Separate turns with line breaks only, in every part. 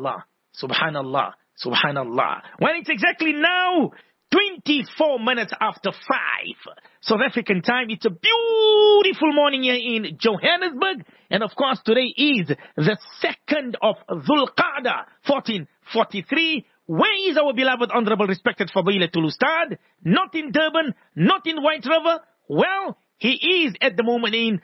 Subhanallah, Subhanallah, Subhanallah. When it's exactly now 24 minutes after 5 South African time. It's a beautiful morning here in Johannesburg. And of course, today is the 2nd of Dhul Qa'dah, 1443. Where is our beloved, honorable, respected Fadilatul Ustad? Not in Durban, not in White River. Well, he is at the moment in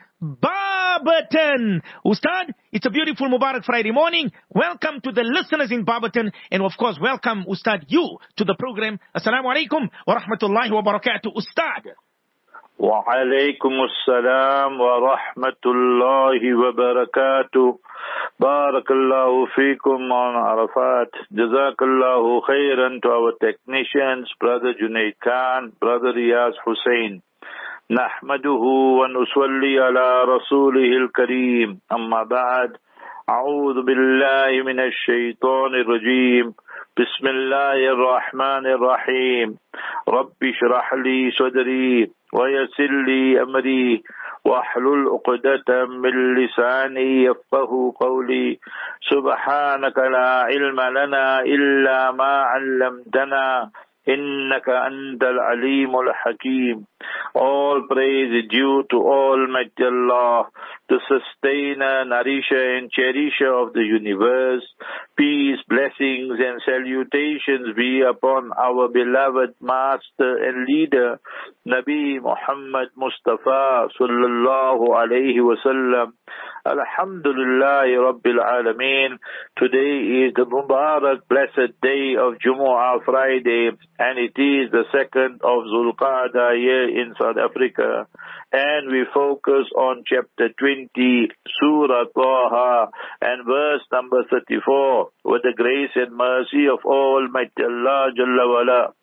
Barberton. Ustad, it's a beautiful Mubarak Friday morning. Welcome to the listeners in Barberton. And of course, welcome, Ustad, you to the program. Assalamu alaikum wa rahmatullahi wa barakatuh, Ustad.
Wa alaikum assalam wa rahmatullahi wa barakatuh. Barakallahu feekum on Arafat. Jazakallahu khairan to our technicians, Brother Junaid Khan, Brother Riyaz Hussain. نحمده ونصلي على رسوله الكريم أما بعد أعوذ بالله من الشيطان الرجيم بسم الله الرحمن الرحيم رب اشرح لي صدري ويسر لي أمري واحلل عقدة من لساني يفقهوا قولي سبحانك لا علم لنا إلا ما علمتنا إنك أنت العليم الحكيم. All praise is due to Almighty Allah, the sustainer, nourisher and cherisher of the universe. Peace, blessings and salutations be upon our beloved master and leader, Nabi Muhammad Mustafa sallallahu alayhi wasallam. Alhamdulillah Rabbil Alameen. Today is the Mubarak blessed day of Jumu'ah Friday, and it is the 2nd of Zulqa'dah year in South Africa, and we focus on chapter 20, Surah Taha, and verse number 34, with the grace and mercy of Almighty Allah Jalla wala.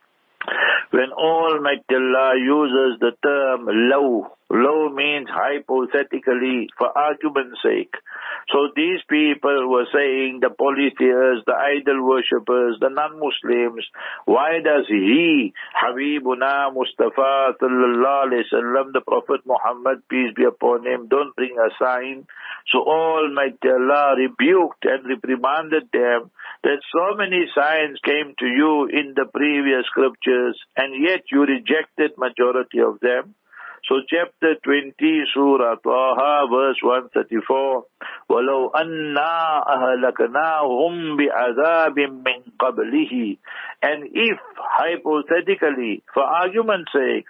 When Almighty Allah uses the term law means hypothetically, for argument's sake. So these people were saying, the polytheists, the idol worshippers, the non-Muslims, why does he, Habibuna Mustafa sallallahu alayhi wasallam, the Prophet Muhammad, peace be upon him, don't bring a sign? So Almighty Allah rebuked and reprimanded them that so many signs came to you in the previous scriptures, and yet you rejected majority of them. So chapter 20, Surah Taha, verse 134, وَلَوْ أَنَّا أَهْلَكْنَاهُمْ بِعَذَابٍ مِّن قَبْلِهِ. And if, hypothetically, for argument's sake,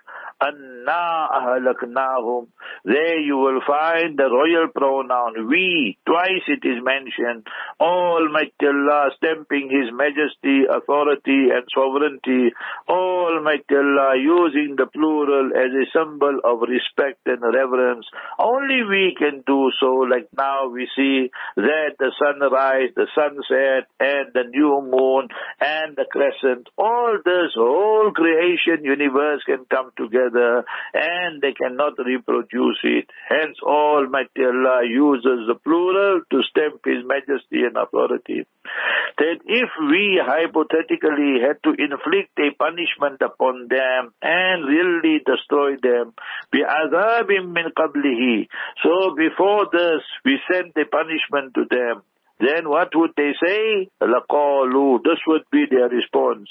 أَنَّا أَهْلَكْنَاهُمْ, there you will find the royal pronoun, we, twice it is mentioned, Almighty Allah stamping His majesty, authority and sovereignty, Almighty Allah using the plural as a symbol of respect and reverence. Only we can do so. Like now we see that the sunrise, the sunset and the new moon and the crescent, all this whole creation universe can come together and they cannot reproduce it. Hence Almighty Allah uses the plural to stamp His majesty and authority. That if we hypothetically had to inflict a punishment upon them and really destroy them, بِعَذَابٍ مِّن قَبْلِهِ, so before this we sent a punishment to them, then what would they say? لَقَالُوا, this would be their response.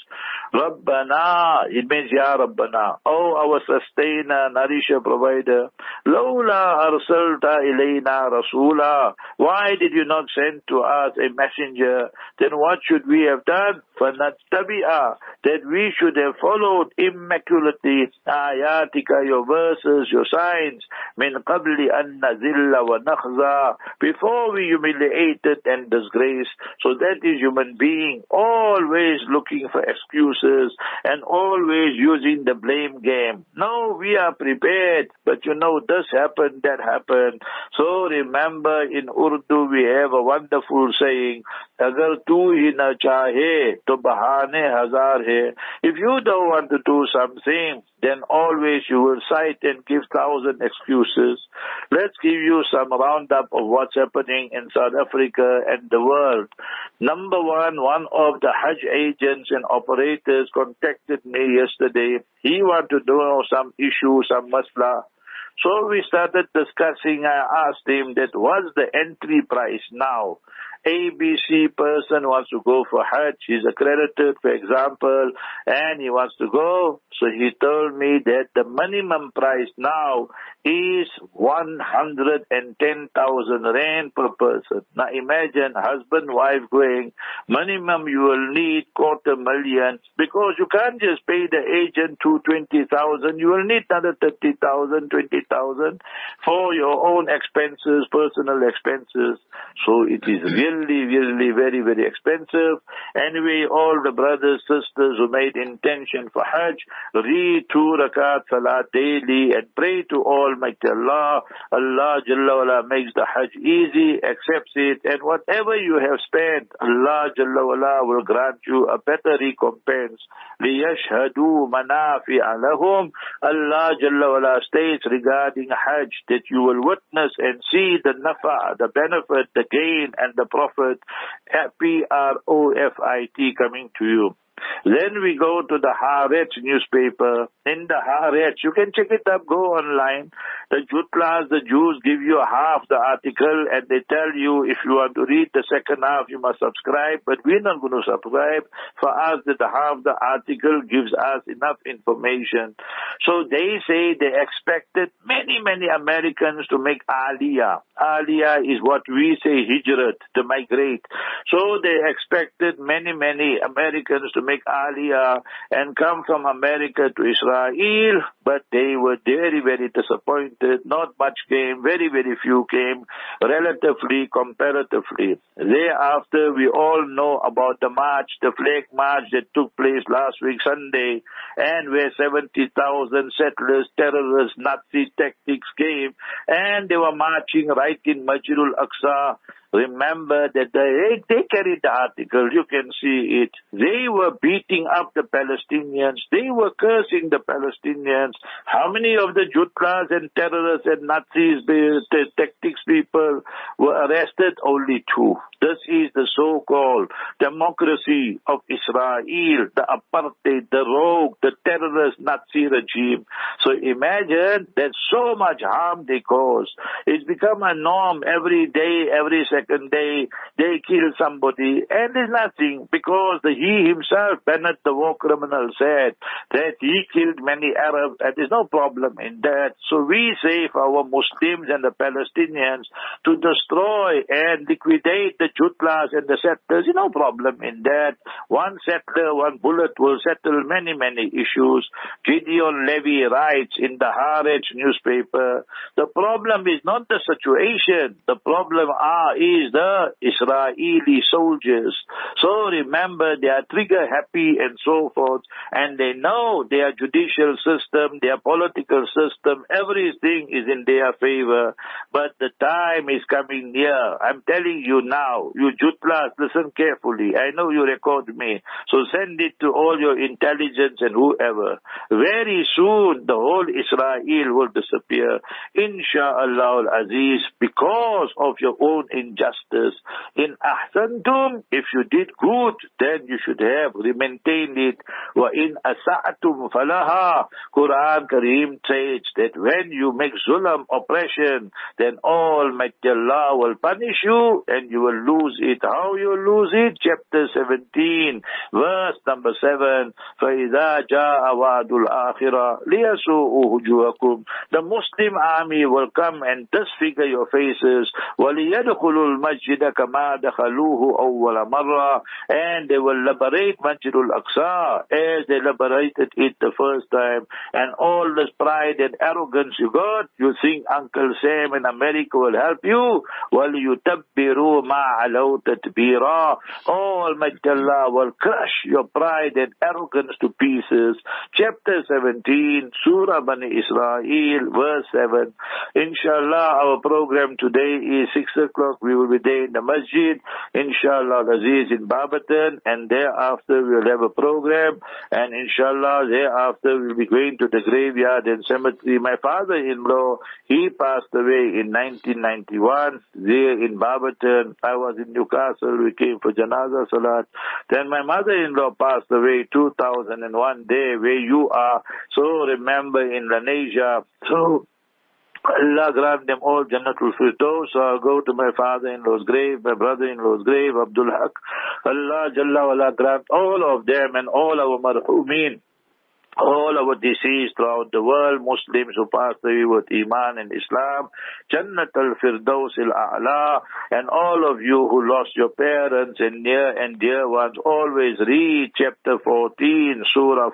رَبَّنَا, it means Ya Rabbana, oh our sustainer, nourisher, provider. لَوْلَا أَرْسَلْتَ إِلَيْنَا رَسُولًا, why did you not send to us a messenger? Then what should we have done? فَنَتَّبِعَ, that we should have followed immaculately آيَاتِكَ, your verses, your signs, مِنْ قَبْلِ أَن نَذِلَّ وَنَخْزَى, before we humiliated and disgrace. So that is human being, always looking for excuses and always using the blame game. No, we are prepared, but this happened, that happened. So remember, in Urdu we have a wonderful saying, agar tu hi na chahe to bahane hazar hai. If you don't want to do something, then always you will cite and give 1,000 excuses. Let's give you some roundup of what's happening in South Africa and the world. Number one of the Hajj agents and operators contacted me yesterday. He wanted to know some issue, some masla. So we started discussing. I asked him that what's the entry price now? ABC person wants to go for Hajj. He's accredited, for example, and he wants to go. So he told me that the minimum price now is 110,000 rand per person. Now imagine husband, wife going, minimum you will need 250,000, because you can't just pay the agent 220,000. You will need another 30,000, 20,000 for your own expenses, personal expenses. So it is really, really very, very expensive. Anyway, all the brothers, sisters who made intention for Hajj, read 2 rakat salat daily and pray to Almighty Allah. Allah Jalla wala makes the Hajj easy, accepts it, and whatever you have spent, Allah Jalla wala will grant you a better recompense. لِيَشْهَدُوا مَنَافِعَ لَهُمْ. Allah Jalla wala states regarding Hajj that you will witness and see the nafa, the benefit, the gain and the profit, Profit coming to you. Then we go to the Haaretz newspaper. In the Haaretz, you can check it up, go online. The Jutlas, the Jews, give you half the article and they tell you if you want to read the second half, you must subscribe. But we're not going to subscribe. For us, that half the article gives us enough information. So they say they expected many, many Americans to make Aliyah. Aliyah is what we say hijrat, to migrate. So they expected many, many Americans to make Aliyah and come from America to Israel, but they were very, very disappointed. Not much came, very, very few came, relatively, comparatively. Thereafter, we all know about the march, the flag march that took place last week, Sunday, and where 70,000 settlers, terrorists, Nazi tactics came, and they were marching right in Masjidul Aqsa. Remember that they carried the article, you can see it. They were beating up the Palestinians. They were cursing the Palestinians. How many of the Jutlas and terrorists and Nazis, the tactics people were arrested? Only 2. This is the so-called democracy of Israel, the apartheid, the rogue, the terrorist Nazi regime. So imagine that so much harm they cause. It's become a norm every day, every second day, they kill somebody, and there's nothing, because he himself, Bennett, the war criminal, said that he killed many Arabs, and there's no problem in that. So we say for our Muslims and the Palestinians to destroy and liquidate the Jutlas and the settlers, no problem in that. One settler, one bullet will settle many, many issues. Gideon Levy writes in the Haaretz newspaper, the problem is not the situation, the problem is the Israeli soldiers. So remember, they are trigger happy and so forth, and they know their judicial system, their political system, everything is in their favor. But the time is coming near. I'm telling you now, you Jutlas, listen carefully. I know you record me, so send it to all your intelligence and whoever. Very soon, the whole Israel will disappear, Insha'Allah al-Aziz, because of your own injustice. In ahsantum, if you did good, then you should have maintained it. Wa in asa'atum falaha. Quran Kareem says that when you make zulam, oppression, then Almighty Allah will punish you and you will lose it. How you lose it? Chapter 17, verse number 7. فَإِذَا جَاءَ وَعْدُ الْآخِرَةِ لِيَسُوءُ وُجُوهَكُمْ. The Muslim army will come and disfigure your faces. وَلِيَدْخُلُوا الْمَسْجِدَ كَمَا دَخَلُوهُ أَوَّلَ مَرَّةٍ. And they will liberate Masjidul Aqsa as they liberated it the first time. And all this pride and arrogance you got, you think Uncle Sam in America will help you? وَلِيُتَبِّرُوا مَا عَلَوْا تَتْبِيرًا. Almighty Allah will crush your pride and arrogance to pieces. Chapter 17, Surah Bani Israel, verse 7. Inshallah, our program today is 6 o'clock. We will be there in the masjid, Inshallah Aziz in Barberton, and thereafter we will have a program, and Inshallah thereafter we will be going to the graveyard and cemetery. My father-in-law, he passed away in 1991 there in Barberton. I was in Newcastle. We came for Janaza Salat. Then my mother-in-law passed away 2001 there where you are. So remember in Lenasia. So Allah grant them all Jannatul Firdaus. Go to my father-in-law's grave, my brother-in-law's grave, Abdul Haq. Allah Jalla wala grant all of them and all our marhumeen, all our deceased throughout the world, Muslims who passed away with Iman and Islam, Jannat al-Firdaus al-A'la, and all of you who lost your parents and near and dear ones, always read chapter 14, Surah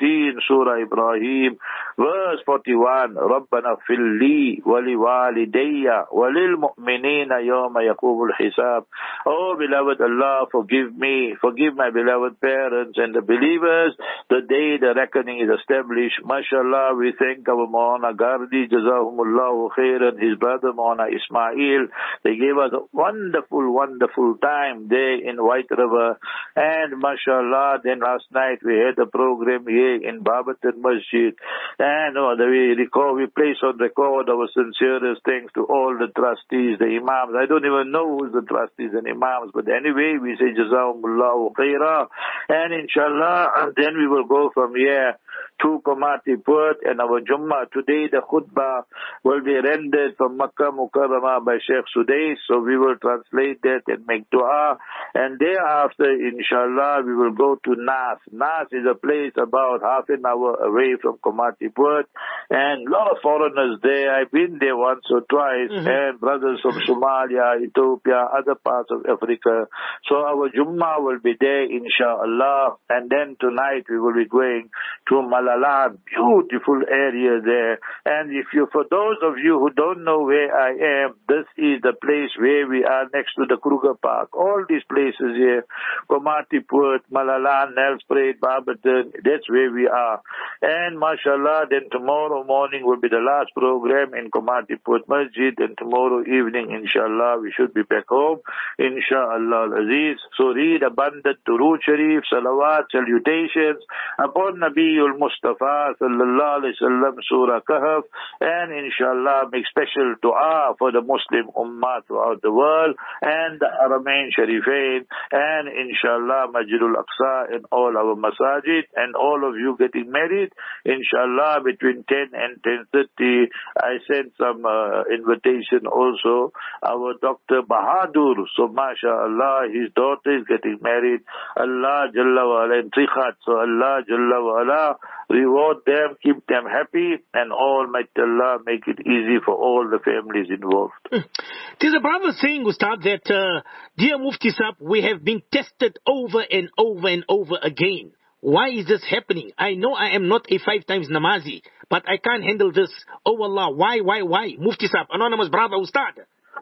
Ibrahim, verse 41, Rabbana filli wali walidayya walil mu'minina yawma yaqumul hisab. Oh beloved Allah, forgive me, forgive my beloved parents and the believers the day the reckoning is established. MashaAllah, we thank our Maulana Gardi, Jazahumullahu khairan, his brother Maulana Ismail. They gave us a wonderful time there in White River. And MashaAllah, then last night we had a program here in Babatan Masjid. And we place on record our sincerest thanks to all the trustees, the imams. I don't even know who's the trustees and imams, but anyway, we say Jazahumullahu khaira. And inshallah, then we will go from here to Komati Port and our Jummah. Today the khutbah will be rendered from Makkah Mukarramah by Sheikh Sudais, so we will translate that and make dua. And thereafter, inshallah, we will go to Nas. Nas is a place about half an hour away from Komati Port, and a lot of foreigners there. I've been there once or twice, and brothers from Somalia, Ethiopia, other parts of Africa. So our Jummah will be there, inshallah. And then tonight we will be going to Malalan, beautiful area there. And for those of you who don't know where I am, this is the place where we are next to the Kruger Park. All these places here, Komati Port, Malalan, Nelspruit, Barberton, that's where we are. And mashallah, then tomorrow morning will be the last program in Komati Port Masjid, and tomorrow evening, inshallah, we should be back home, inshallah al-Aziz. So read abundant Durood Sharif, salawat, salutations upon Nabiul Mustafa sallallahu alayhi wasallam, Surah Kahf, and inshallah make special dua for the Muslim Ummah throughout the world, and the Haramain Sharifain, and inshallah Masjidul Aqsa and all our masajid, and all of you getting married, inshallah between 10 and 10:30. I sent some invitation also. Our Dr. Bahadur, so mashallah, his daughter is getting married. Allah Jalla wa ala in Trikhat, so Allah Jalla wa ala reward them, keep them happy, and Almighty Allah make it easy for all the families involved.
There's a brother saying, Ustad, that, dear Mufti Sahib, we have been tested over and over and over again. Why is this happening? I know I am not a 5 times namazi, but I can't handle this. Oh Allah, why? Mufti Sahib, anonymous brother, Ustad.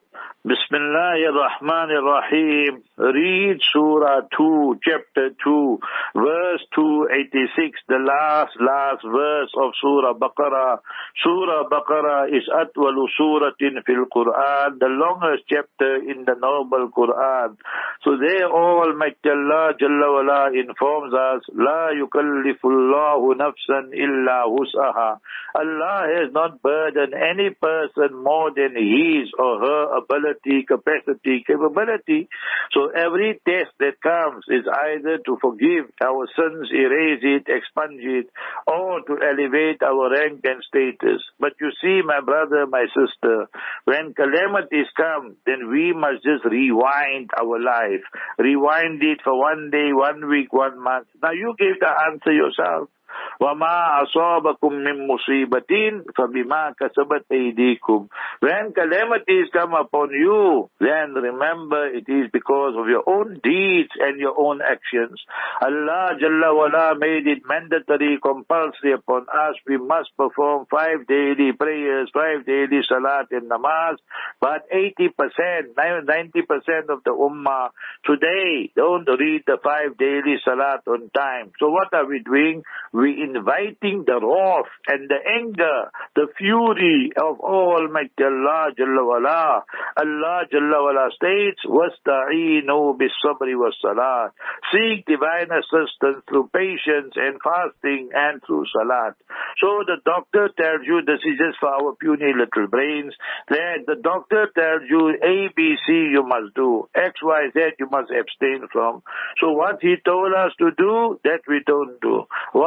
Bismillahirrahmanirrahim. Read Surah 2, chapter 2, verse 286, the last verse of Surah Baqarah. Surah Baqarah is atwalu suratin fil Quran, the longest chapter in the noble Quran. So there Almighty Allah Jalla wala informs us, La yukallifullahu nafsan illa wus'aha. Allah has not burdened any person more than his or her ability, capacity, capability. So every test that comes is either to forgive our sins, erase it, expunge it, or to elevate our rank and status. But you see, my brother, my sister, when calamities come, then we must just rewind our life. Rewind it for 1 day, 1 week, 1 month. Now you give the answer yourself. وَمَا أَصَابَكُم مِّن مُّصِيبَةٍ فَبِمَا كَسَبَتْ أَيْدِيكُم. When calamities come upon you, then remember it is because of your own deeds and your own actions. Allah Jalla wala made it mandatory, compulsory upon us. We must perform 5 daily prayers, 5 daily salat and namaz. But 80%, 90% of the ummah today don't read the 5 daily salat on time. So what are we doing? We inviting the wrath and the anger, the fury of Almighty Allah Jalla wala. Allah Jalla wala states, وَاسْتَعِينُوا بِالصَّبْرِ وَالصَّلَاةِ. Seek divine assistance through patience and fasting and through salat. So the doctor tells you, this is just for our puny little brains, that the doctor tells you A, B, C you must do, X, Y, Z you must abstain from. So what he told us to do, that we don't do. What he told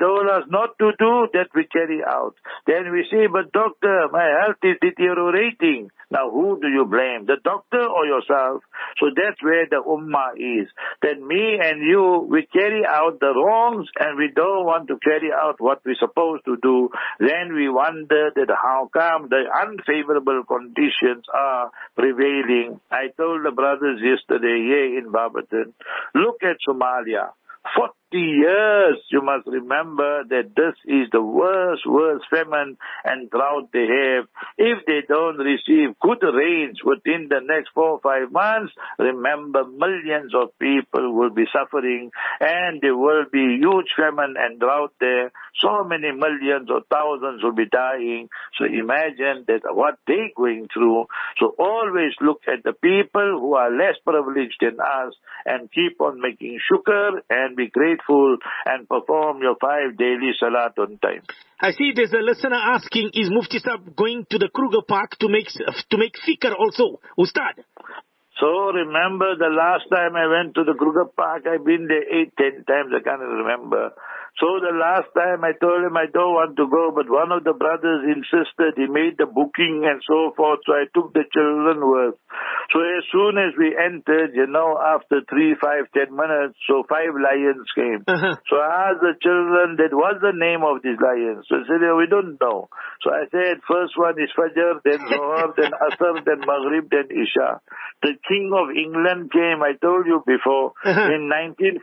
told us not to do, that we carry out. Then we say, but doctor, my health is deteriorating. Now who do you blame, the doctor or yourself? So that's where the ummah is. Then me and you, we carry out the wrongs and we don't want to carry out what we're supposed to do. Then we wonder that how come the unfavorable conditions are prevailing. I told the brothers yesterday here in Barberton, look at Somalia. 40 years, you must remember that this is the worst famine and drought they have. If they don't receive good rains within the next 4 or 5 months, remember millions of people will be suffering and there will be huge famine and drought there. So many millions or thousands will be dying. So imagine that what they're going through. So always look at the people who are less privileged than us and keep on making shukr and be grateful and perform your 5 daily salat on time.
I see there's a listener asking, is Mufti Saab going to the Kruger Park to make fikr also? Ustad?
So remember the last time I went to the Kruger Park, I've been there 8-10 times, I can't remember. So the last time I told him I don't want to go, but one of the brothers insisted. He made the booking and so forth, so I took the children with. So as soon as we entered, after 3, 5, 10 minutes, so 5 lions came. So I asked the children, what's the name of these lions? So they said, we don't know. So I said, first one is Fajr, then Zohar, then Asr, then Maghrib, then Isha. The King of England came, I told you before, in 1948,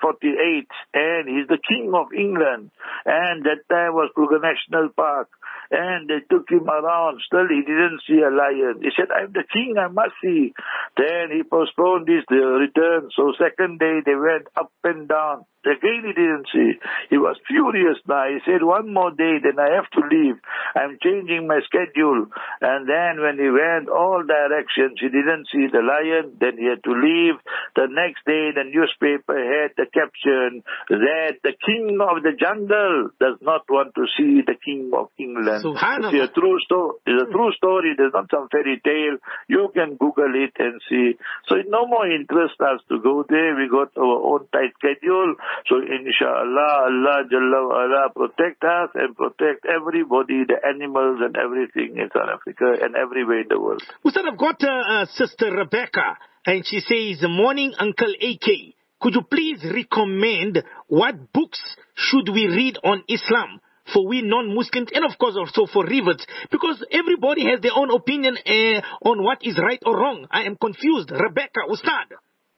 and he's the King of England. And that time was Kruger National Park. And they took him around. Still, he didn't see a lion. He said, I'm the king, I must see. Then he postponed his return. So second day, they went up and down. Again, he didn't see. He was furious now. He said, one more day, then I have to leave. I'm changing my schedule. And then when he went all directions, he didn't see the lion. Then he had to leave. The next day, the newspaper had the caption that the king of the jungle does not want to see the king of England. It's a true story. It's a true story. There's not some fairy tale. You can Google it and see. So it no more interests us to go there. We got our own tight schedule. So inshallah, Allah Jalla wa Ala protect us and protect everybody, the animals and everything in South Africa and everywhere in the world.
Ustad, I've got Sister Rebecca, and she says, morning Uncle AK. Could you please recommend what books should we read on Islam for we non-Muslims, and of course also for reverts, because everybody has their own opinion on what is right or wrong. I am confused. Rebecca, Ustad.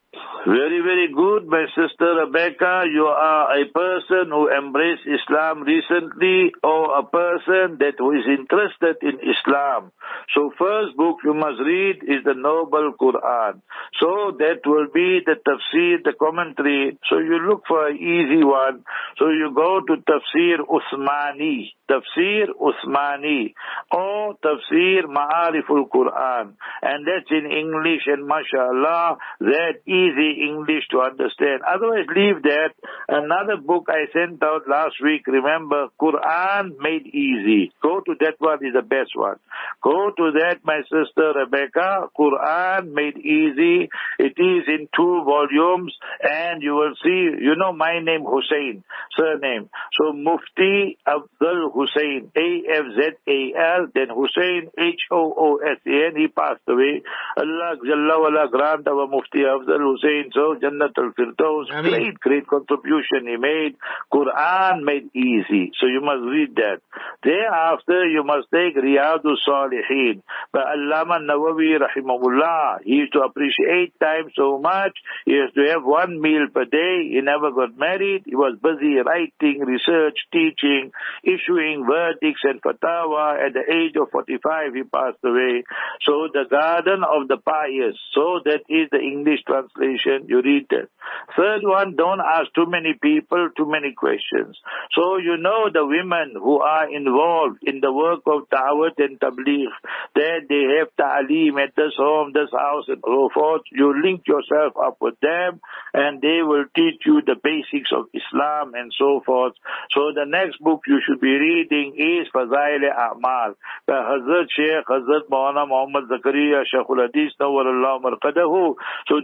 Very, very good, my sister Rebecca. You are a person who embraced Islam recently or a person that who is interested in Islam. So first book you must read is the Noble Quran. So that will be the tafsir, the commentary. So you look for an easy one. So you go to Tafsir Usmani. Tafsir Usmani or Tafsir Ma'ariful Quran, and that's in English, and mashallah, that easy English to understand. Otherwise leave that. Another book I sent out last week, remember, Quran Made Easy. Go to that one, is the best one. Go to that, my sister Rebecca, Quran Made Easy. It is in 2 volumes, and you will see, my name Hussein, surname. So Mufti Afzal Hussein, A-F-Z-A-L, then Hussein, H-O-O-S-A-N. He passed away. Allah Jalla wa Ala grant our Mufti Afzal Hussein, so Jannat al-Firdaus, great contribution he made. Quran Made Easy. So you must read that. Thereafter, you must take Riyadus Salihin by Allama Nawawi rahimahullah. He used to appreciate time so much. He used to have 1 meal per day. He never got married. He was busy writing, research, teaching, issuing verdicts and fatwa. At the age of 45, he passed away. So the Garden of the Pious. So that is the English translation. You read that. Third one, don't ask too many people, too many questions. So the women who are involved in the work of Dawat and Tabligh, that they have ta'aleem at this home, this house and so forth. You link yourself up with them and they will teach you the basics of Islam and so forth. So the next book you should be reading is Fazail A'mal by Hazrat Maulana Muhammad Zakaria Shaykhul Hadith Nawwarallahu Marqadahu. So these are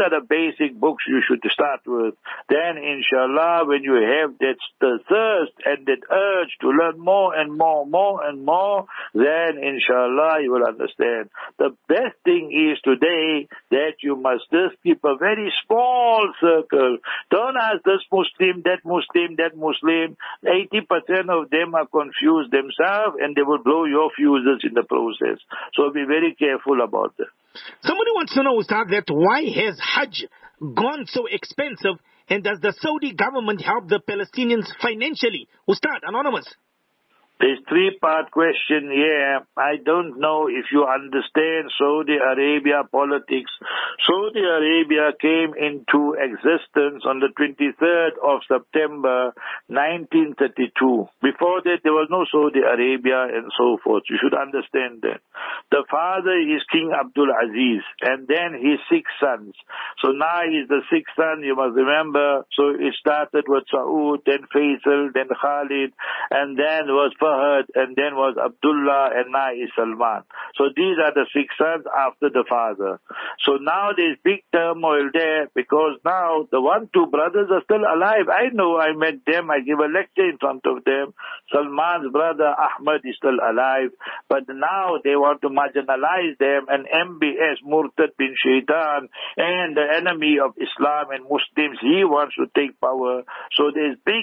are the basic books you should start with. Then, inshallah, when you have that thirst and that urge to learn more and more and more, then, inshallah, you will understand. The best thing is today that you must just keep a very small circle. Don't ask this Muslim, that Muslim, that Muslim. 80% of them are confused themselves and they will blow your fuses in the process. So be very careful about that.
Somebody wants to know, Ustad, that why has Hajj gone so expensive, and does the Saudi government help the Palestinians financially? Ustad, Anonymous.
There's three-part question here. I don't know if you understand Saudi Arabia politics. Saudi Arabia came into existence on the 23rd of September 1932. Before that, there was no Saudi Arabia and so forth. You should understand that. The father is King Abdul Aziz, and then his 6 sons. So now he's the 6th son, you must remember. So it started with Saud, then Faisal, then Khalid, and then was Fahad, and then was Abdullah, and now is Salman. So these are the 6 sons after the father. So now there's big turmoil there because now the 2 brothers are still alive. I know, I met them, I give a lecture in front of them. Salman's brother Ahmad is still alive, but now they want to marginalize them, and MBS, Murtad bin Shaitan, and the enemy of Islam and Muslims, he wants to take power. So there's big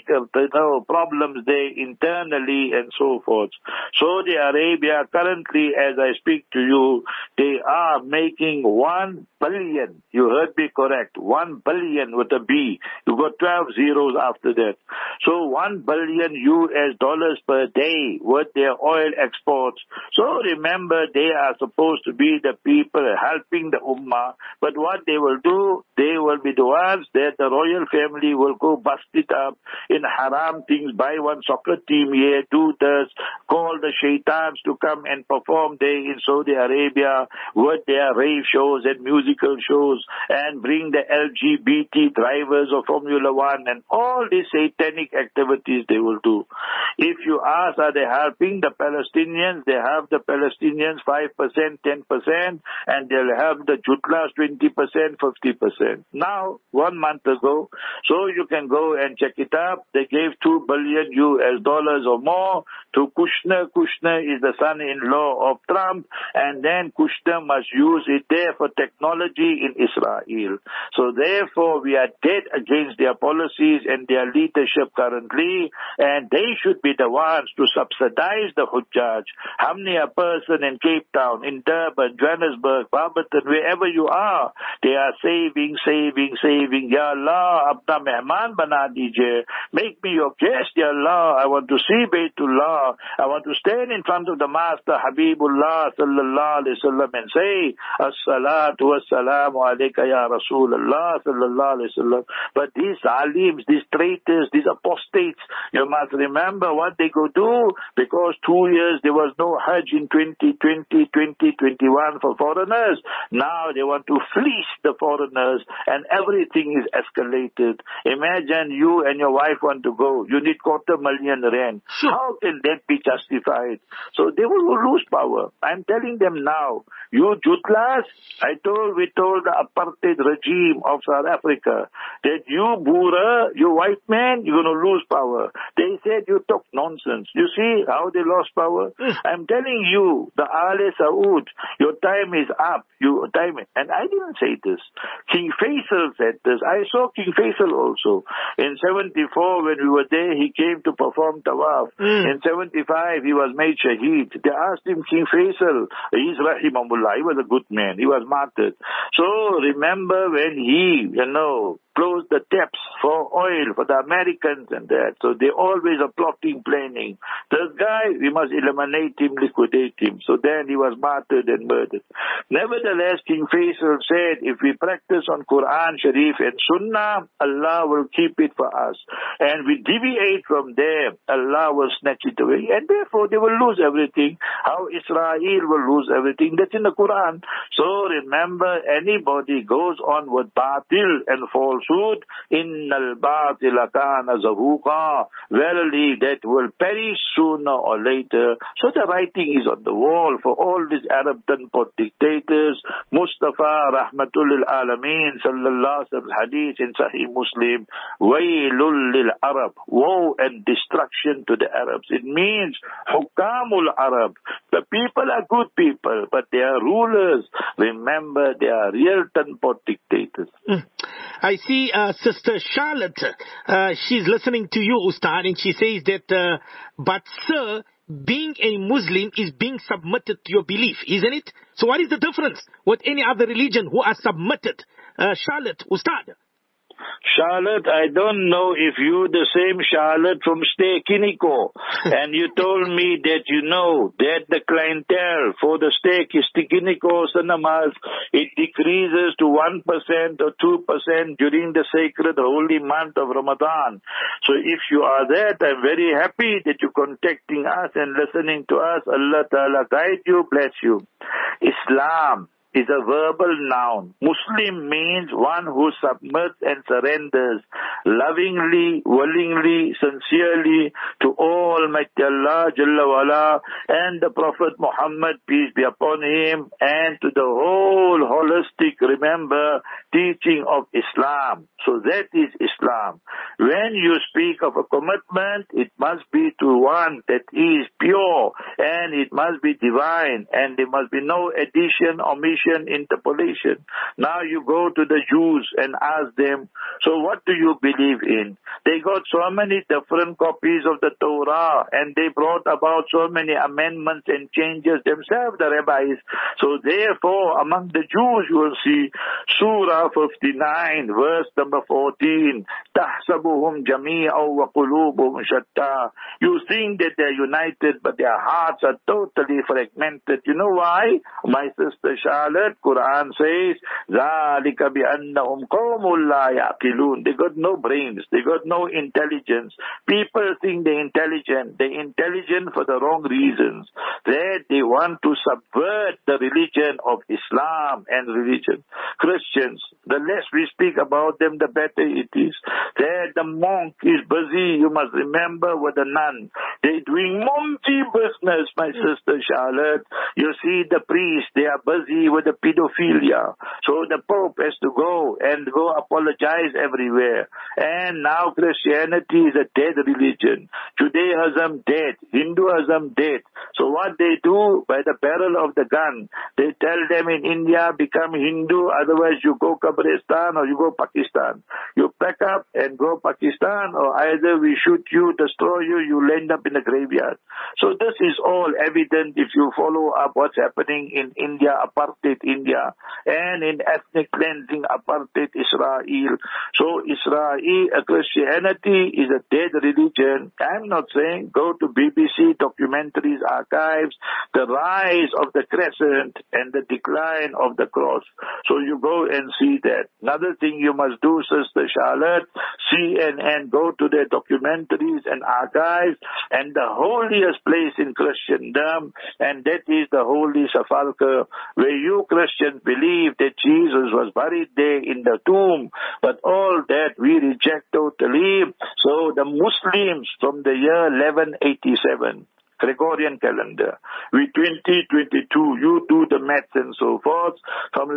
problems there internally and so forth. Saudi Arabia currently, as I speak to you, they are making 1 billion. You heard me correct. 1 billion with a B. You got 12 zeros after that. So $1 billion US per day with their oil exports. So remember, they are supposed to be the people helping the Ummah. But what they will do, they will be the ones that the royal family will go bust it up in haram things, buy one soccer team here, do this, call the shaitans to come and perform there in Saudi Arabia with their rave shows and musical shows, and bring the LGBT drivers of Formula One and all these satanic activities they will do. If you ask, are they helping the Palestinians? They have the Palestinians 5%, 10%, and they'll have the Jutlas 20%, 50%. Now, 1 month ago, so you can go and check it up, they gave $2 billion US or more to Kushner. Kushner is the son-in-law of Trump, and then Kushner must use it there for technology in Israel. So therefore, we are dead against their policies and their leadership currently, and they should be the ones to subsidize the Hujjaj. Hamni, a person in Cape Town, in Durban, Johannesburg, Barberton, wherever you are, they are saving. Ya Allah, apna mehman bana dijiye. Make me your guest, Ya Allah. I want to see Baytullah. I want to stand in front of the Master Habibullah sallallahu alaihi wasallam and say, As-salatu was-salamu alayka ya Rasulullah sallallahu alaihi wasallam. But these alims, these traitors, these apostates, you must remember what they go do, because 2 years there was no Hajj in 2020, 2021 for foreigners. Now they want to fleece the foreigners and everything is escalated. Imagine you and your wife want to go. You need $250,000. How can that be justified? So they will lose power. I'm telling them now, you Jutlas, we told the apartheid regime of South Africa that you Boer, you white man, you're going to lose power. They said you talk nonsense. You see how they lost power? I'm telling you, the Ale Saud, your time is up. And I didn't say this. King Faisal said this. I saw King Faisal also. In 74, when we were there, he came to perform tawaf. In 75, he was made shaheed. They asked him, King Faisal, he's rahimahullah, he was a good man. He was martyred. So remember when he, closed the taps for oil for the Americans and that. So they always are plotting, planning. This guy, we must eliminate him, liquidate him. So then he was martyred and murdered. Nevertheless, King Faisal said, if we practice on Quran, Sharif and Sunnah, Allah will keep it for us. And we deviate from there, Allah will snatch it away. And therefore they will lose everything. How Israel will lose everything. That's in the Quran. So remember, anybody goes on with batil and false falsehood. Innal batila kana zahuqa. Verily, that will perish sooner or later. So the writing is on the wall for all these Arab pot dictators. Mustafa Rahmatul lil Alameen sallallahu alaihi wasallam hadith in Sahih Muslim. Waylul lil Arab. Woe and destruction to the Arabs. It means Hukamul Arab. The people are good people, but they are rulers. Remember, they are real pot dictators.
I see Sister Charlotte. She's listening to you, Ustad, and she says that, but sir, being a Muslim is being submitted to your belief, isn't it? So what is the difference with any other religion who are submitted? Charlotte, Ustad.
Charlotte, I don't know if you the same Charlotte from Stay Kiniko, and you told me that you know that the clientele for the Stay Kiniko cinemas, it decreases to 1% or 2% during the sacred holy month of Ramadan. So if you are that, I'm very happy that you're contacting us and listening to us. Allah Ta'ala guide you, bless you. Islam is a verbal noun. Muslim means one who submits and surrenders lovingly, willingly, sincerely to Almighty Allah Jalla wala and the Prophet Muhammad, peace be upon him, and to the whole holistic, remember, teaching of Islam. So that is Islam. When you speak of a commitment, it must be to one that is pure, and it must be divine, and there must be no addition, omission, interpolation. Now you go to the Jews and ask them, so what do you believe in? They got so many different copies of the Torah, and they brought about so many amendments and changes themselves, the rabbis. So therefore, among the Jews, you will see Surah 59, verse number 14, تَحْسَبُهُمْ جَمِيعًا وَقُلُوبُهُمْ شَتَّى. You think that they're united, but their hearts are totally fragmented. You know why? My sister Charlotte, Quran says, ذَلِكَ بِأَنَّهُمْ قَوْمٌ لَا يَعْقِلُونَ. They got no brains. They got no intelligence. People think they're intelligent. They're intelligent for the wrong reasons. That they want to subvert the religion of Islam and religion. Christians, the less we speak about them, the better it is. That the monk is busy, you must remember, with the nun. They're doing monkey business, my sister Charlotte. You see the priests, they are busy with the pedophilia. So the Pope has to go apologize everywhere. And now Christianity is a dead religion. Judaism dead. Hinduism dead. So what they do, by the barrel of the gun, they tell them in India, become Hindu, otherwise you go Kabristan or you go Pakistan. You pack up and go Pakistan, or either we shoot you, destroy you, you'll end up in the graveyard. So this is all evident if you follow up what's happening in India, apartheid India, and in ethnic cleansing, apartheid Israel. So Israel, Christianity is a dead religion. I'm not saying go to BBC documentaries, archives, the rise of the crescent and the decline of the cross. So you go and see that. Another thing you must do, Sister Charlotte, CNN, go to their documentaries and archives, and the holiest place in Christendom, and that is the Holy Sepulchre, where you Christians believe that Jesus was buried there in the tomb, but all that we reject totally. So the Muslims from the year 1187, Gregorian calendar, with 2022, you do the maths and so forth, from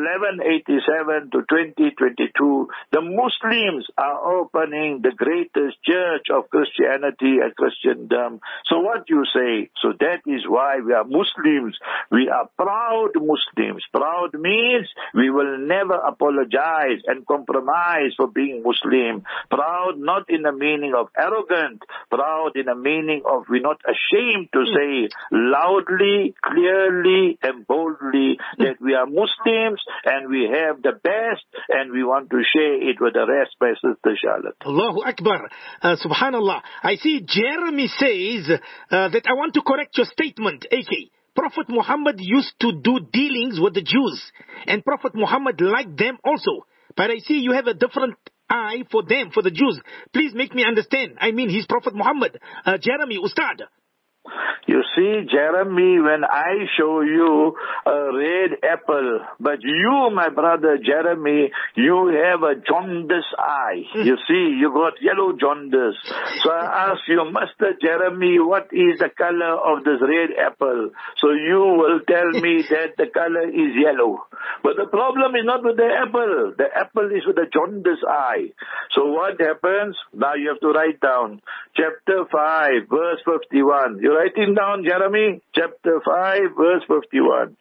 1187 to 2022, the Muslims are opening the greatest church of Christianity and Christendom. So what you say? So that is why we are Muslims. We are proud Muslims. Proud means we will never apologize and compromise for being Muslim. Proud not in the meaning of arrogant, proud in the meaning of we're not ashamed to say loudly, clearly, and boldly that we are Muslims and we have the best and we want to share it with the rest, my sister Charlotte.
Allahu Akbar. Subhanallah. I see Jeremy says that I want to correct your statement, AK. Prophet Muhammad used to do dealings with the Jews, and Prophet Muhammad liked them also. But I see you have a different eye for them, for the Jews. Please make me understand. I mean, he's Prophet Muhammad. Jeremy, Ustad.
You see, Jeremy, when I show you a red apple, but you, my brother Jeremy, you have a jaundice eye. You see, you got yellow jaundice. So I ask you, Master Jeremy, what is the color of this red apple? So you will tell me that the color is yellow. But the problem is not with the apple. The apple is with the jaundice eye. So what happens? Now you have to write down. Chapter 5, verse 51. You're writing down, Jeremy? Chapter 5, verse 51.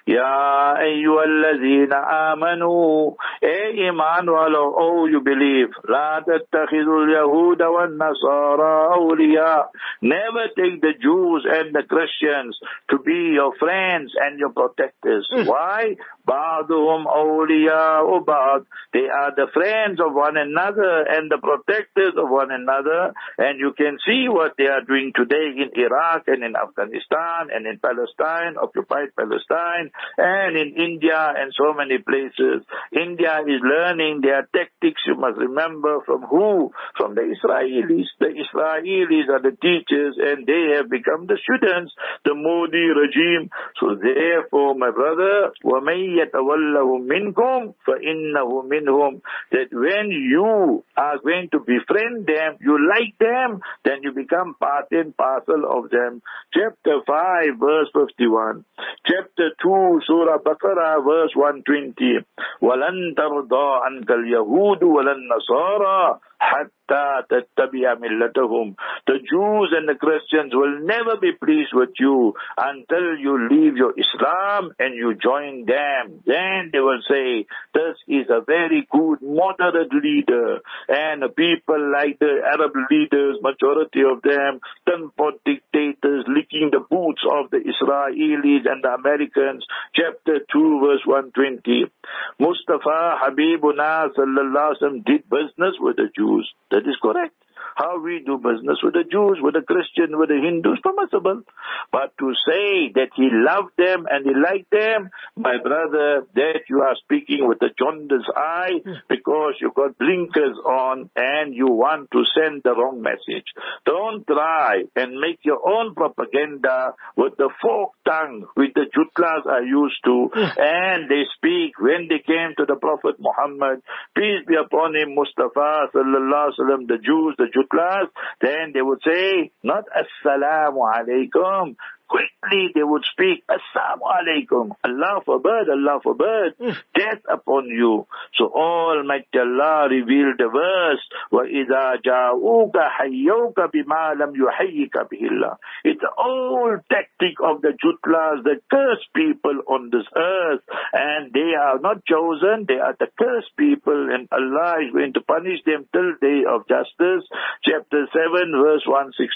Ya ayyuhallazina amanu. Iman walo, oh you believe. La tattakhidul yahuda wan nasara awliya. Never take the Jews and the Christians to be your friends and your protectors. Why? Ba'duhum awliya ba'd. They are the friends of one another and the protectors of one another. And you can see what they are doing today in Iraq and in Afghanistan and in Palestine, occupied Palestine, and in India and so many places. India is learning their tactics, you must remember, from who? From the Israelis. The Israelis are the teachers and they have become the students, the Modi regime. So therefore, my brother, وَمَن يَتَوَلَّهُ مِنْكُمْ فَإِنَّهُ مِنْهُمْ. That when you are going to befriend them, you like them, then you become part and parcel of them. Chapter 5, verse 51. Chapter 2, Surah Baqarah, verse 120. وَلَن تَرْضَىٰ عَنْكَ الْيَهُودُ وَلَن نَّصَارَىٰ حَتَّى تَتَّبِعَ مِلَّتَهُمْ. The Jews and the Christians will never be pleased with you until you leave your Islam and you join them. Then they will say, this is a very good moderate leader. And people like the Arab leaders, majority of them, turn-pot dictators, licking the boots of the Israelis and the Americans. Chapter 2, verse 120. Mustafa Habibuna sallallahu alaihi wasallam did business with the Jews. That is correct. How we do business with the Jews, with the Christian, with the Hindus, permissible. But to say that he loved them and he liked them, my brother, that you are speaking with a jaundiced eye because you got blinkers on and you want to send the wrong message. Don't try and make your own propaganda with the forked tongue which the Jutlas are used to, and they speak when they came to the Prophet Muhammad, peace be upon him, Mustafa sallallahu alaihi wasallam, the Jews, the Jutlas, then they would say, not Assalamu alaikum. Quickly they would speak, Assalamu alaikum. Allah forbid, death upon you. So Almighty Allah revealed the verse, وَإِذَا جَاءُوكَ حَيَّوْكَ بِمَا لَمْ يُحَيِّكَ بِهِ اللَّهِ. It's the old tactic of the Jutlas, the cursed people on this earth, and they are not chosen, they are the cursed people, and Allah is going to punish them till day of justice. Chapter 7, verse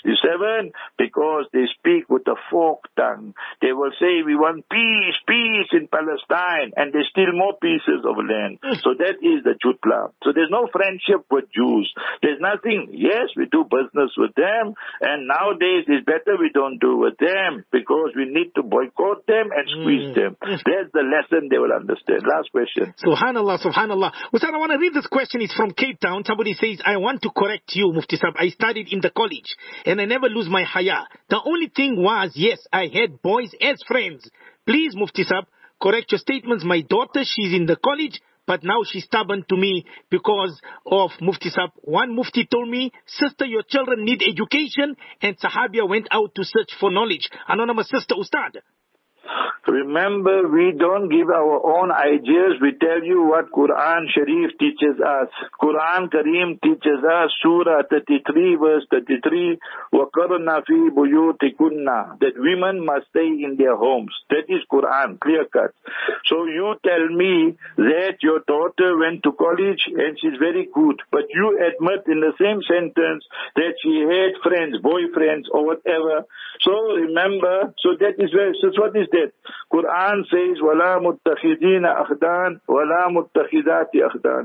167, because they speak with the forked tongue. They will say, we want peace in Palestine, and they steal more pieces of land. So that is the Jutla. So there's no friendship with Jews. There's nothing. Yes, we do business with them, and nowadays it's better we don't do with them because we need to boycott them and squeeze them. That's the lesson they will understand. Last question.
Subhanallah, subhanallah. Ustad, I want to read this question. It's from Cape Town. Somebody says, I want to correct you, Mufti Sahib. I studied in the college and I never lose my haya. The only thing was, yes, I had boys as friends. Please, Mufti Sahib, correct your statements. My daughter, she's in the college, but now she's stubborn to me because of Mufti Sahib. One Mufti told me, sister, your children need education, and Sahabia went out to search for knowledge. Anonymous sister, Ustad.
Remember, we don't give our own ideas. We tell you what Quran Sharif teaches us. Quran Kareem teaches us, Surah 33, verse 33, وَقَرْنَ فِي بُيُوتِكُنَّ, that women must stay in their homes. That is Quran, clear cut. So you tell me that your daughter went to college and she's very good, but you admit in the same sentence that she had friends, boyfriends or whatever. So remember, so that is where, so what is that? Quran says, وَلَا مُتَّخِذِينَ أَخْدَانِ وَلَا مُتَّخِذَاتِ أَخْدَانِ.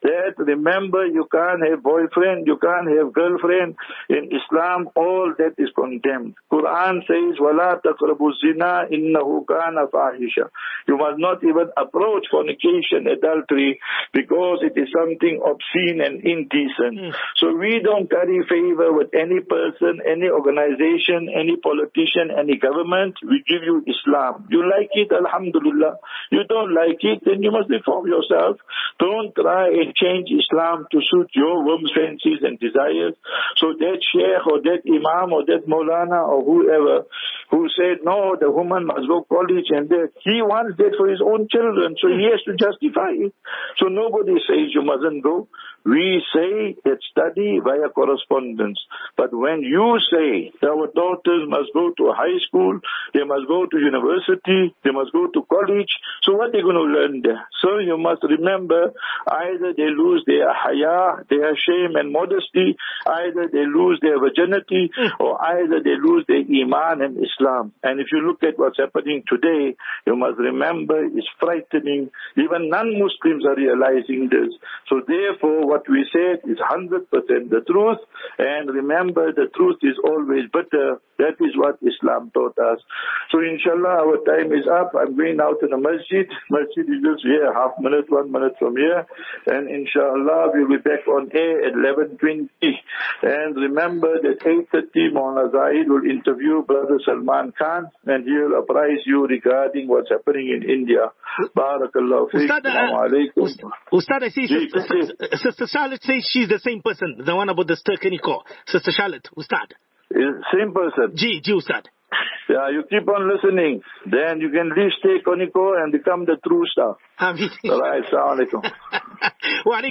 that remember you can't have boyfriend, you can't have girlfriend. In Islam, all that is condemned. Quran says, وَلَا تَقْرَبُوا الزِّنَا إِنَّهُ كَانَ فَاحِشًا. You must not even approach fornication, adultery, because it is something obscene and indecent. So we don't carry favor with any person, any organization, any politician, any government. We give you Islam. You like it, alhamdulillah. You don't like it, then you must reform yourself. Don't try and change Islam to suit your whims, fancies and desires. So that sheikh or that imam or that maulana or whoever who said, no, the woman must go college and that, he wants that for his own children, so he has to justify it. So nobody says you mustn't go. We say that study via correspondence. But when you say our daughters must go to high school, they must go to university, they must go to college, so what are they going to learn there? So you must remember, either they lose their haya, their shame and modesty, either they lose their virginity, or either they lose their iman and Islam. And if you look at what's happening today, you must remember it's frightening. Even non-Muslims are realizing this. So therefore, what we said is 100% the truth. And remember, the truth is always better. That is what Islam taught us. So inshallah, our time is up. I'm going out to the masjid. Masjid is just here, 1 minute from here. And inshallah, we'll be back on air at 11:20. And remember that 8:30, Maulana Zahid will interview Brother Salman Khan, and he will apprise you regarding what's happening in India. Barakallahu feek.
Ustad, I see Sister Charlotte says she's the same person, the one about the Sturkaniko. Sister Charlotte, Ustad.
Same person.
Ji, Ustad.
Yeah, you keep on listening. Then you can leave Stay Koniko and become the true star.
Ameen.
All right, assalamu alaikum.